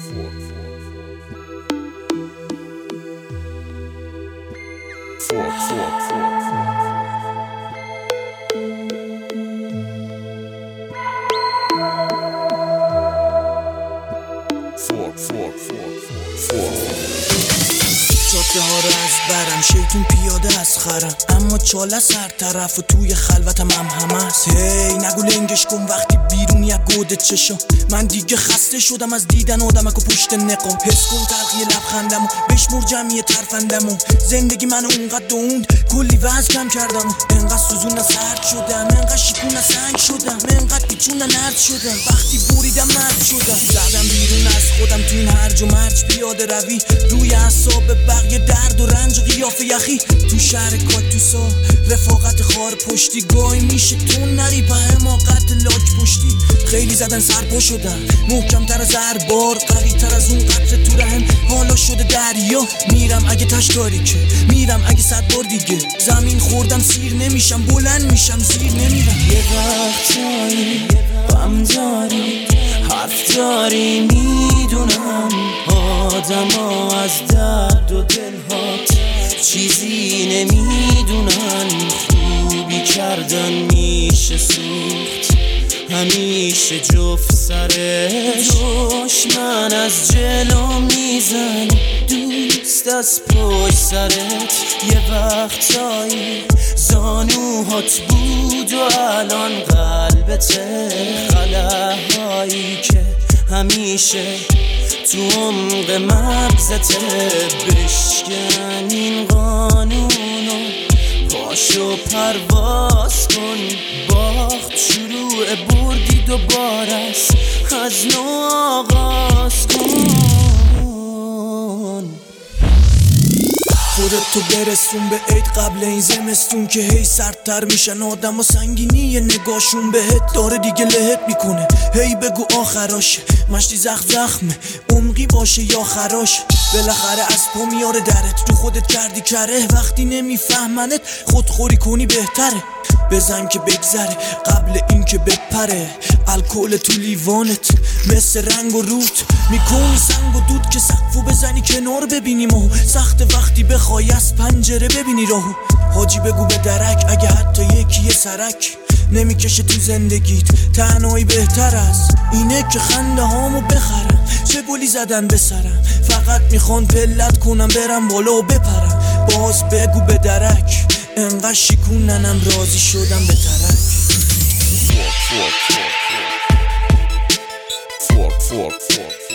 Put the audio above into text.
جاده ها رو از برم شیطون پیاده از خرم، اما چاله سر طرف و توی خلوتم هم هست. هی نگو لنگش کن وقتی بیرون یک گوده چشم. من دیگه خسته شدم از دیدن آدمک و پشت نقم. حس کن تلخی لبخندم و بشمر جمعی ترفندم و زندگی منو اونقدر دوند کلی وزن کم کردم. انقدر سوزون سرد شدم، انقدر شیکون سنگ شدم، انقدر پیچون نرد شدم. وقتی بوریدم مرد شدم، زدم بیرون از خودم تو این هرج و مرج. پیاده روی روی اعصاب بقیه درد و رنج و قیافه یخی. تو شهر کاتوسا رفاقت خار پشتی، گاهی میشه تو نری په حماقت لاک پشتی. خیلی زدن سرپا شدن محکم تر از هر بار، قوی تر از اون قطره تو رحم حالا شده دریا. میرم اگه تشکاری که میرم اگه 100 بار دیگه زمین خوردم سیر نمیشم، بلند میشم زیر نمیرم. یه وقتایی غم داری حرف داری میدونم، آدم ها از درد و دلهات چیزی نمیدونن. خوبی کردن میشه سوخت همیشه جفت سرش. دشمن از جلو میزن دوست از پشت سرت. یه وقتایی زانوهات بود و الان قلبته. خلاهایی که همیشه تو عمق مغزته. بشکن این قانونو پاشو پرواز کن. باخت شروع بردی دوباره است، از نو آغاز کن. خودت تو برسون به عید قبل این زمستون که هی سردتر میشن آدم و سنگینی نگاهشون بهت داره دیگه لهت میکنه. هی بگو آخراشه مشتی زخمه عمقی باشه یا خراش. بالاخره از پا میاره درت، تو خودت کردی کره. وقتی نمیفهمنت خودخوری کنی بهتره. بزن که بگذره قبل این که بپره. الکل تو لیوانت مثل رنگ و روت میکنی سنگ و دود که سقفو بزنی کنار ببینی ماهو. سخت وقتی بخوای از پنجره ببینی راهو. حاجی بگو به درک اگه حتی یکی سرک نمیکشه تو زندگیت، تنهایی بهتر است اینه که خنده هامو بخرم. چه گلی زدن به سرم، فقط میخوان پلت کنم برم بالا و بپرم. باز بگو به درک انقدر شیکوننم راضی شدم به ترک.